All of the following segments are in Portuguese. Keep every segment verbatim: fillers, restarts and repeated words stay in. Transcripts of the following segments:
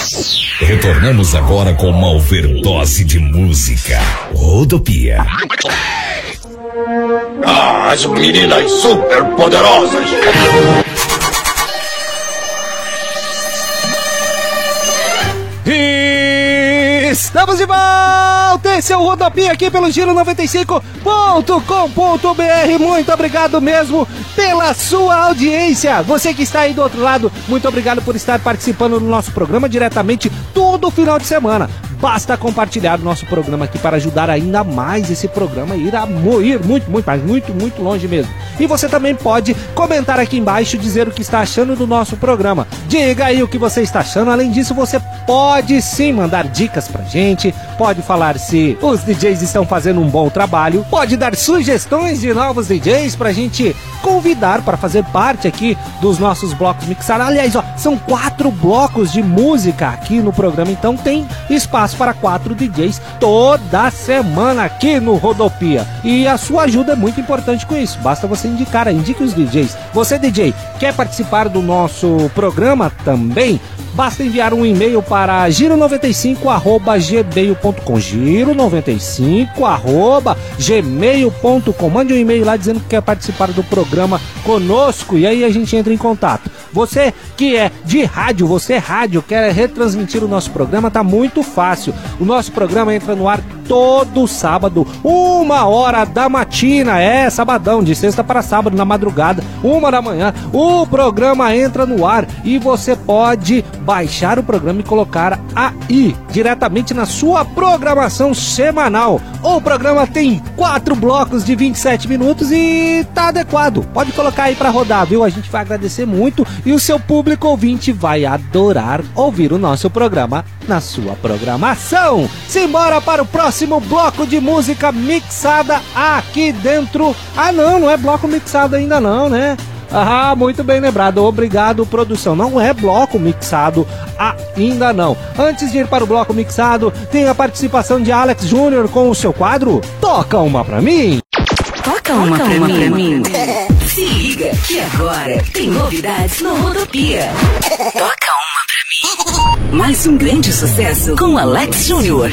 Retornamos agora com uma overdose de música. Rodopia. Ah, as meninas super poderosas. Estamos de volta! Esse é o Rodopia aqui pelo Giro noventa e cinco ponto com ponto b r. Muito obrigado mesmo pela sua audiência. Você que está aí do outro lado, muito obrigado por estar participando do nosso programa diretamente todo final de semana. Basta compartilhar o nosso programa aqui para ajudar ainda mais esse programa a ir, a ir muito, muito, mas muito, muito longe mesmo. E você também pode comentar aqui embaixo, dizer o que está achando do nosso programa. Diga aí o que você está achando. Além disso, você pode sim mandar dicas pra gente, pode falar se os D Js estão fazendo um bom trabalho, pode dar sugestões de novos D Js pra gente convidar para fazer parte aqui dos nossos blocos mixados. Aliás, ó, são quatro blocos de música aqui no programa, então tem espaço para quatro D Js toda semana aqui no Rodopia. E a sua ajuda é muito importante com isso. Basta você indicar, indique os D Js. Você, D J, quer participar do nosso programa também? Basta enviar um e-mail para giro noventa e cinco arroba gmail ponto com, giro noventa e cinco arroba gmail ponto com. Mande um e-mail lá dizendo que quer participar do programa conosco e aí a gente entra em contato. Você que é de rádio, você é rádio, quer retransmitir o nosso programa, tá muito fácil. O nosso programa entra no ar todo sábado, uma hora da matina, é sabadão, de sexta para sábado, na madrugada, uma da manhã, o programa entra no ar e você pode baixar o programa e colocar aí, diretamente na sua programação semanal. O programa tem quatro blocos de vinte e sete minutos e tá adequado, pode colocar aí pra rodar, viu? A gente vai agradecer muito e o seu público ouvinte vai adorar ouvir o nosso programa na sua programação. Simbora para o próximo bloco de música mixada aqui dentro. Ah não, não é bloco mixado ainda não, né? Ah, muito bem lembrado, obrigado produção, não é bloco mixado ainda não. Antes de ir para o bloco mixado, tem a participação de Alex Júnior com o seu quadro Toca Uma Pra Mim. Toca uma, Toca pra, uma mim. pra mim. Se liga que agora tem novidades no Rodopia. Toca uma pra mim. Mais um grande sucesso com Alex Júnior.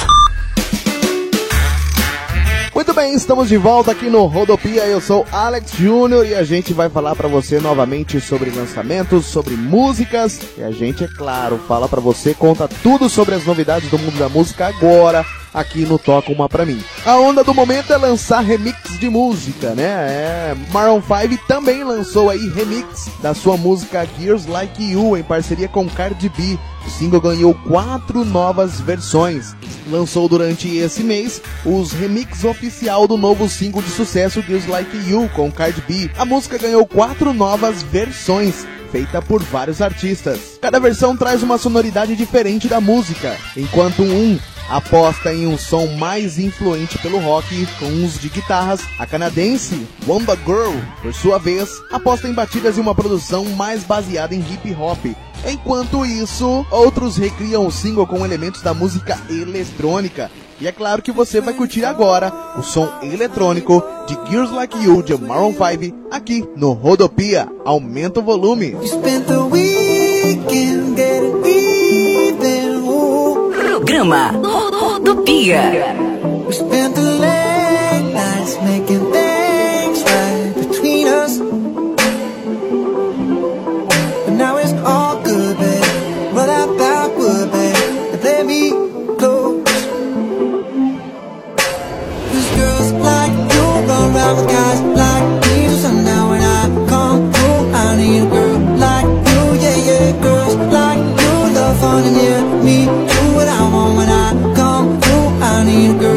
Muito bem, estamos de volta aqui no Rodopia, eu sou Alex Júnior e a gente vai falar pra você novamente sobre lançamentos, sobre músicas e a gente, é claro, fala pra você, conta tudo sobre as novidades do mundo da música agora, aqui no Toca Uma Pra Mim. A onda do momento é lançar remix de música, né? É, Maroon cinco também lançou aí remix da sua música Girls Like You em parceria com Cardi B. O single ganhou quatro novas versões. Lançou durante esse mês os remix oficial do novo single de sucesso Girls Like You com Cardi B. A música ganhou quatro novas versões, feita por vários artistas. Cada versão traz uma sonoridade diferente da música, enquanto um aposta em um som mais influente pelo rock, com uso de guitarras. A canadense Wanda Girl, por sua vez, aposta em batidas e uma produção mais baseada em hip hop. Enquanto isso, outros recriam o single com elementos da música eletrônica. E é claro que você vai curtir agora o som eletrônico de Girls Like You de Maroon cinco aqui no Rodopia. Aumenta o volume. Programa Rodopia. We spent the late nights making things right between us. But now it's all good, babe. Roll out that wood, babe, and play me close. Cause girls like you run around with guys like me till sundown. When I come through, I need a girl like you, yeah, yeah. Girls like you love fun and yeah, me do what I want when I come through. I need a girl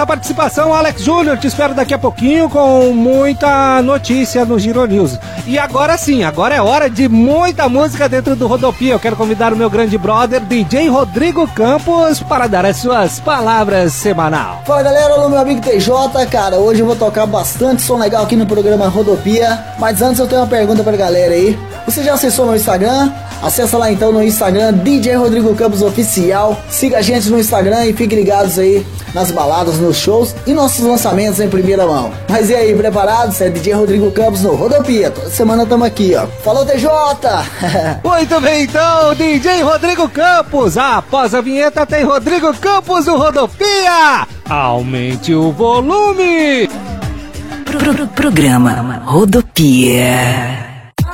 essa participação, Alex Júnior. Te espero daqui a pouquinho com muita notícia no Giro News. E agora sim, agora é hora de muita música dentro do Rodopia. Eu quero convidar o meu grande brother, D J Rodrigo Campos, para dar as suas palavras semanal. Fala galera, olá meu amigo T J, cara, hoje eu vou tocar bastante som legal aqui no programa Rodopia, mas antes eu tenho uma pergunta pra galera aí. Você já acessou meu Instagram? Acessa lá então no Instagram, D J Rodrigo Campos Oficial. Siga a gente no Instagram e fiquem ligados aí nas baladas, nos shows e nossos lançamentos em primeira mão. Mas e aí, preparados? É D J Rodrigo Campos no Rodopia. Toda semana estamos aqui, ó. Falou, T J! Muito bem, então, D J Rodrigo Campos. Após a vinheta tem Rodrigo Campos no Rodopia. Aumente o volume. Pro, pro, programa Rodopia.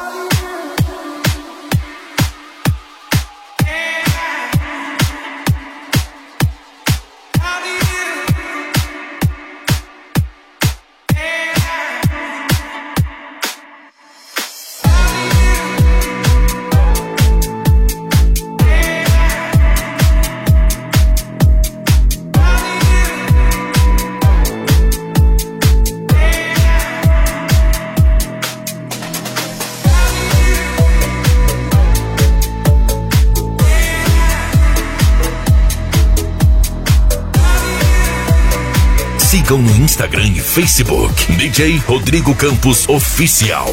Sigam no Instagram e Facebook, D J Rodrigo Campos Oficial.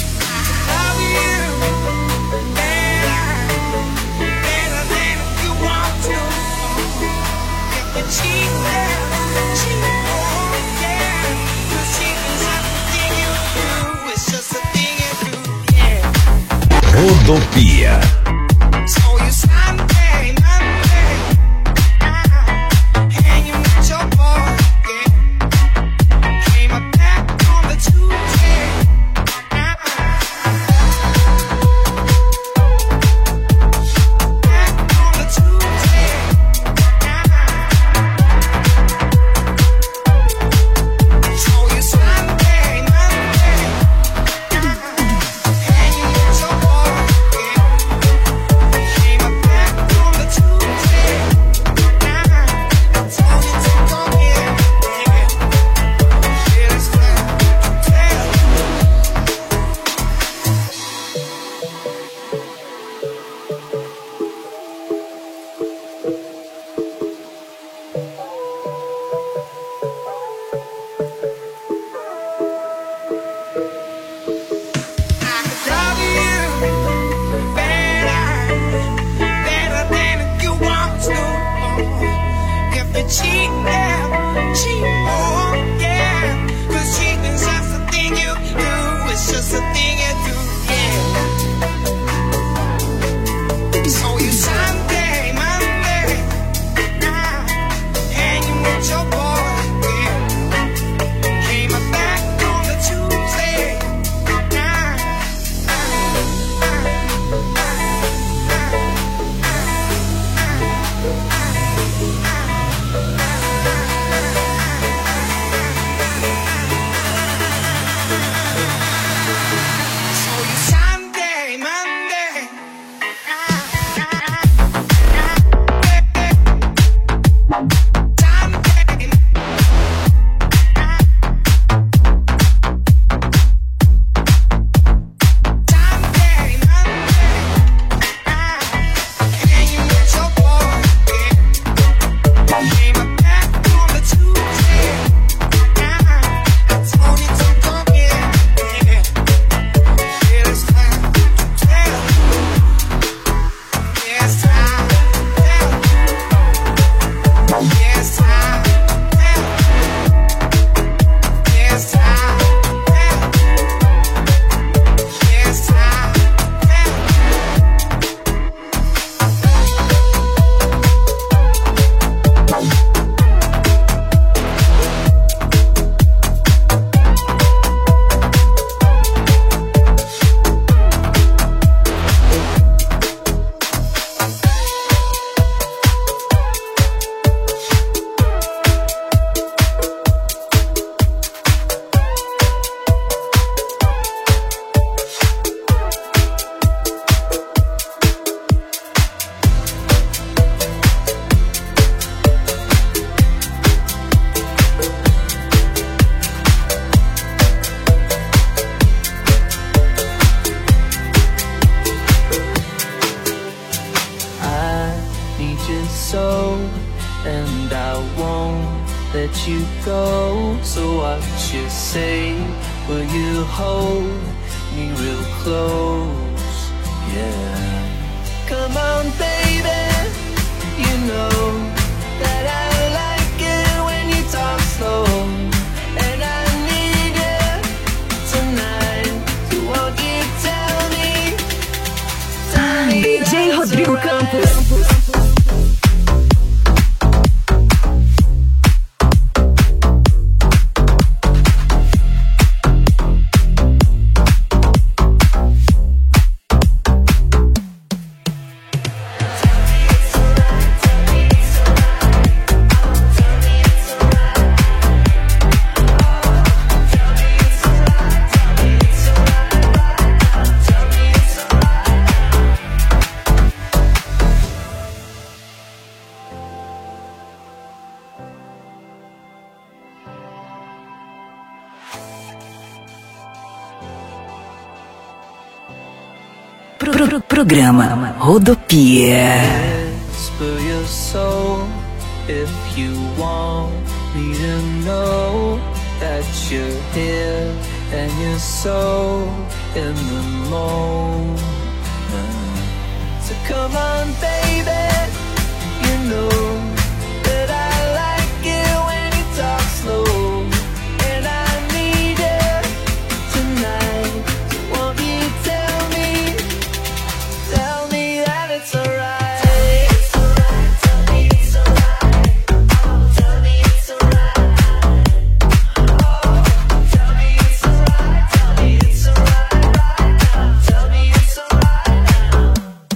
Rodopia. you go. So what you say? Will you hold me real close? Yeah. Come on, baby. You know that I like it when you talk slow. And I need you tonight. So won't you tell me? Tell me D J Rodrigo Campos. Pro, pro, programa Rodopia. Whisper your soul if you want me to know that you're here and you're so in the moment. So come on, baby, you know that I like it when you talk slow. And I need it tonight. Won't you tell me? Tell me that it's alright. It's alright, tell me it's alright. Oh, tell me it's alright. Oh, tell me it's alright. Tell me it's alright right now. Tell me it's alright now.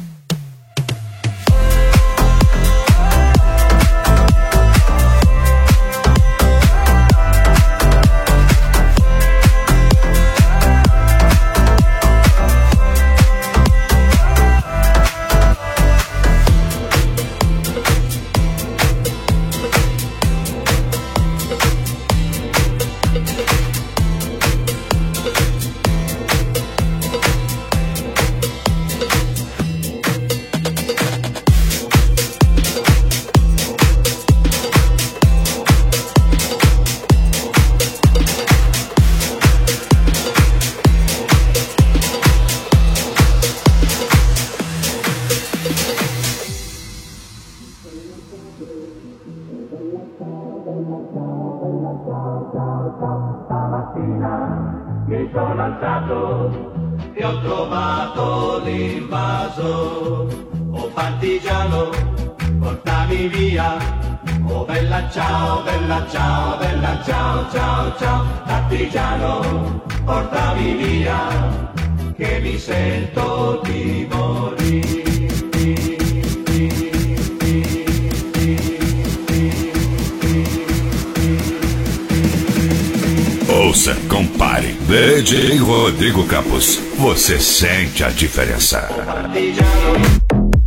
Mi sono alzato e ho trovato l'invaso. Oh partigiano, portami via. Oh bella ciao, bella ciao, bella ciao, ciao, ciao. Partigiano, portami via, che mi sento di morire. Ouça, compare. D J Rodrigo Campos. Você sente a diferença. Partigiano.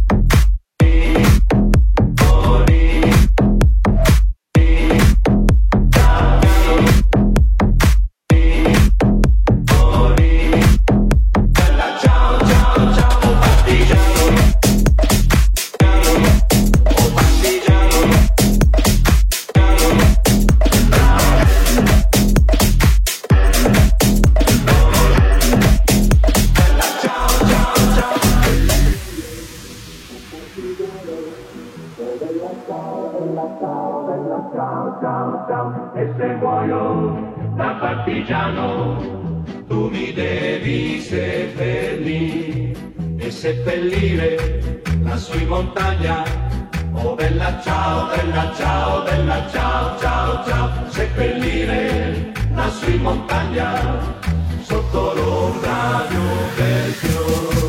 E se muoio da partigiano, tu mi devi seppellire e seppellire lassù in montagna. Oh bella ciao, bella ciao, bella ciao, ciao, ciao. Seppellire lassù in montagna, sotto l'ombra di un bel fiore.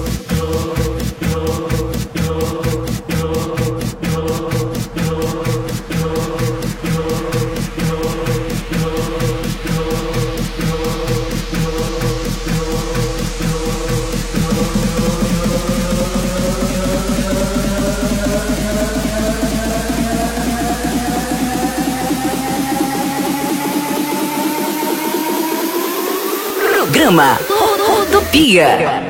Programa Rodopia.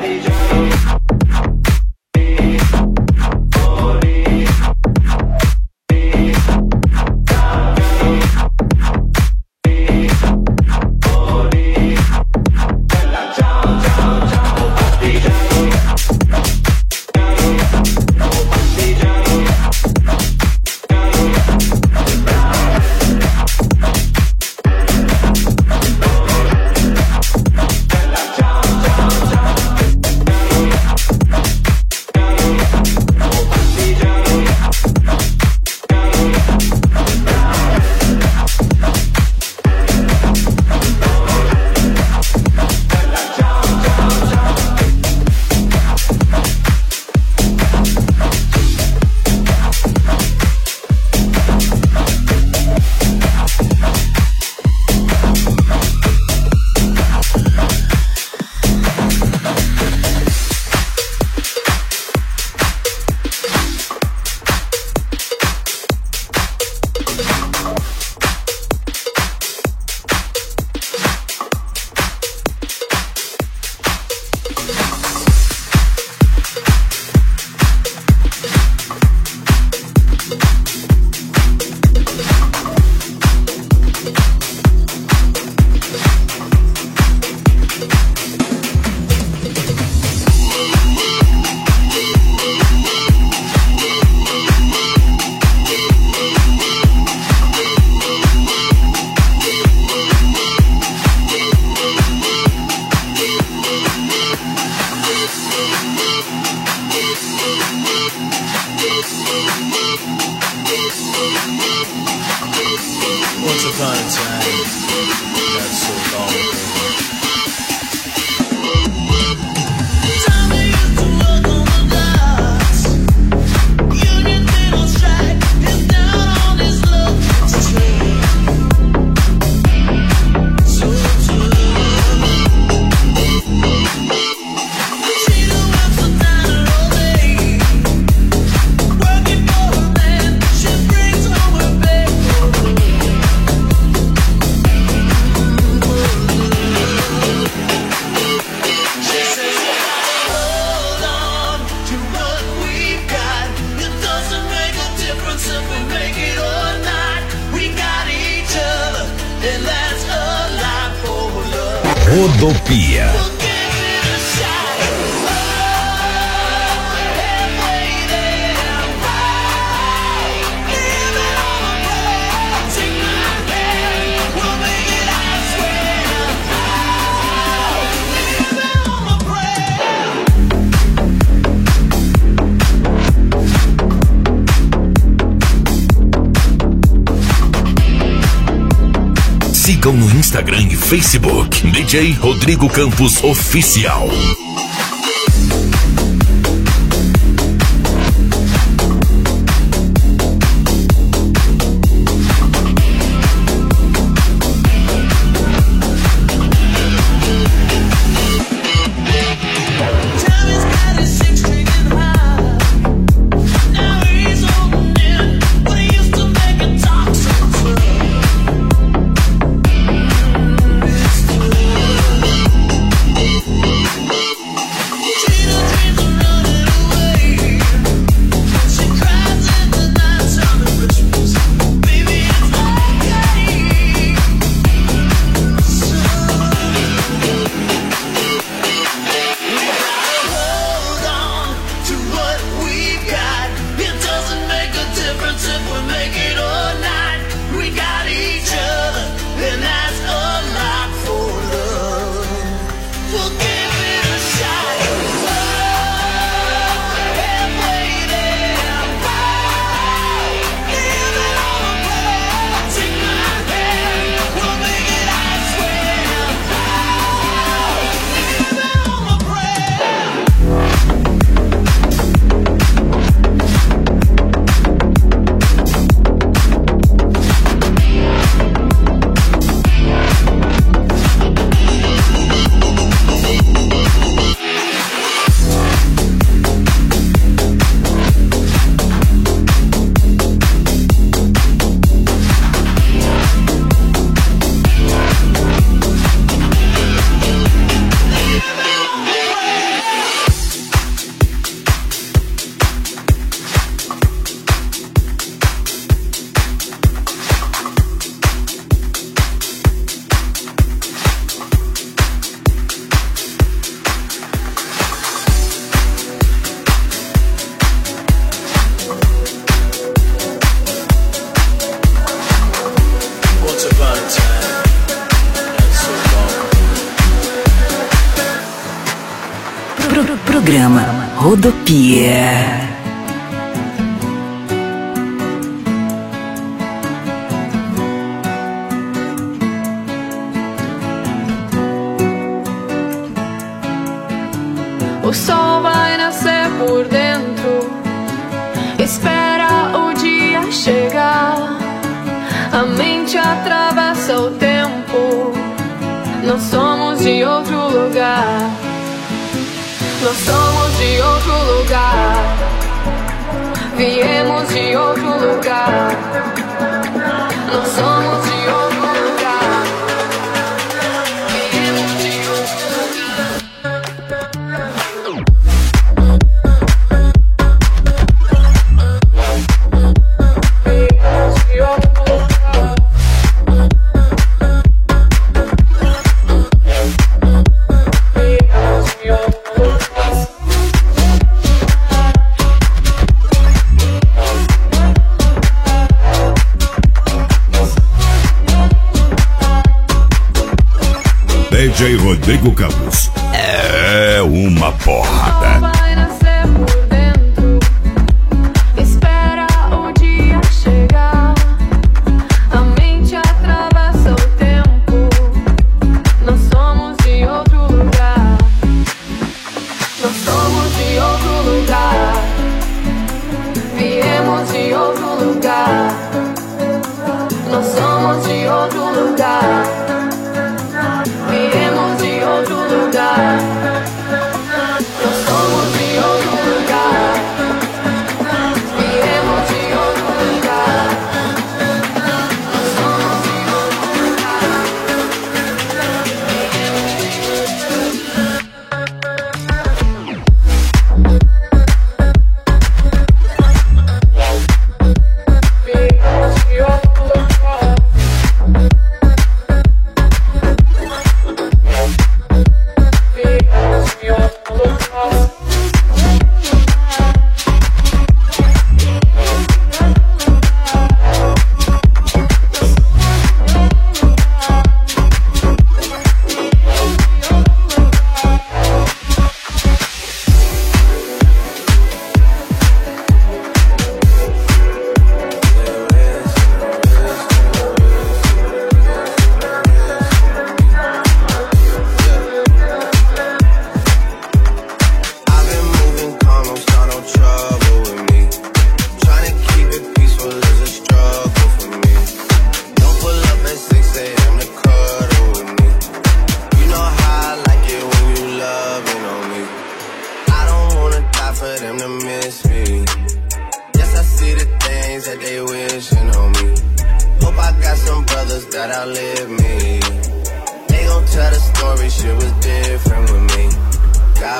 upon a time, not so long ago. Rodopia. Sigam no Instagram e Facebook D J Rodrigo Campos Oficial. Programa Rodopia. O sol vai nascer por dentro, espera o dia chegar. A mente atravessa o tempo, nós somos de outro lugar. Nós somos de outro lugar, viemos de outro lugar. Nós somos de outro lugar, viemos de outro lugar. Viemos de outro lugar. Viemos de outro lugar. D J Rodrigo Campos é uma porrada. Vai nascer por dentro, espera o dia chegar. A mente atravessa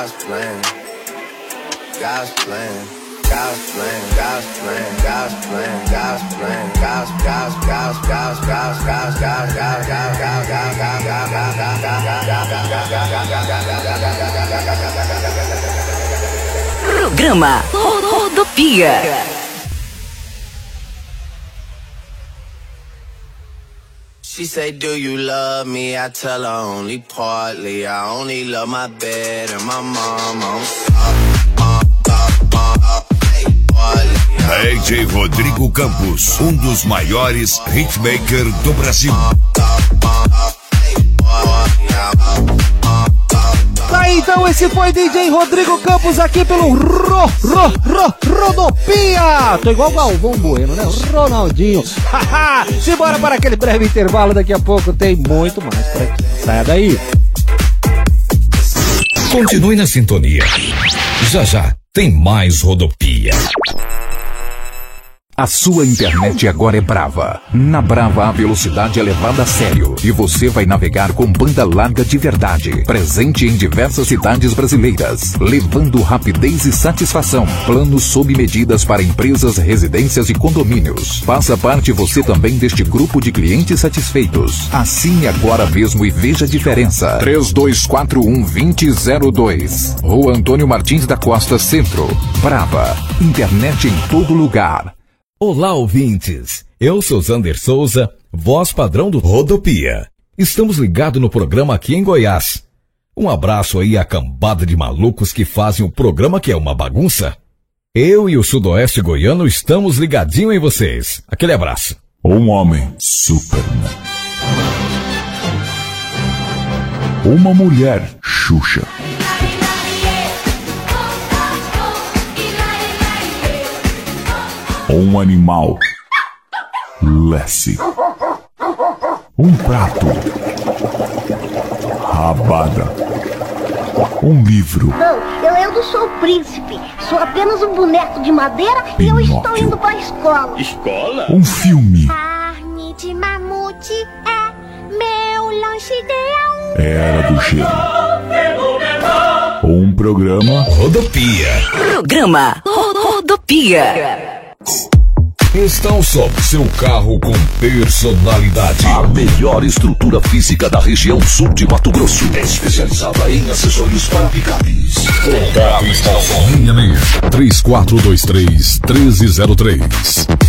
God's plan, God's plan, God's plan, God's plan, God's plan, God's plan, God's God's God's God's God's God's God's God's God's Programa Rodopia. She say, do you love me? I tell her only partly. I only love my bed and my mama. D J Rodrigo Campos, um dos maiores hitmakers do Brasil. Tá, então esse foi D J Rodrigo Campos aqui pelo Ro, Ro, Ro, Rodopia. Tô igual o Galvão Bueno, né? Ronaldinho. Haha, simbora para aquele breve intervalo, daqui a pouco tem muito mais por aqui. Saia daí. Continue na sintonia. Já já tem mais Rodopia. A sua internet agora é Brava. Na Brava a velocidade é levada a sério e você vai navegar com banda larga de verdade. Presente em diversas cidades brasileiras, levando rapidez e satisfação. Planos sob medidas para empresas, residências e condomínios. Faça parte você também deste grupo de clientes satisfeitos. Assine agora mesmo e veja a diferença. três dois quatro um, dois zero zero dois. Rua Antônio Martins da Costa, Centro. Brava. Internet em todo lugar. Olá, ouvintes. Eu sou Zander Souza, voz padrão do Rodopia. Estamos ligados no programa aqui em Goiás. Um abraço aí à cambada de malucos que fazem o programa que é uma bagunça. Eu e o Sudoeste Goiano estamos ligadinho em vocês. Aquele abraço. Um homem, Superman. Uma mulher, Xuxa. Um animal, Lassie. Um prato, Rabada. Um livro, Não, eu, eu não sou o príncipe. Sou apenas um boneco de madeira Pinóquio. E eu estou indo para a escola. Escola? Um filme, Carne de mamute é meu lanche ideal. Era do Gelo. Um programa, Rodopia. Programa Rodopia. Instale seu carro com personalidade. A melhor estrutura física da região sul de Mato Grosso. Especializada em acessórios para picapes. O carro está só. Linha meia. três quatro dois três, um três zero três.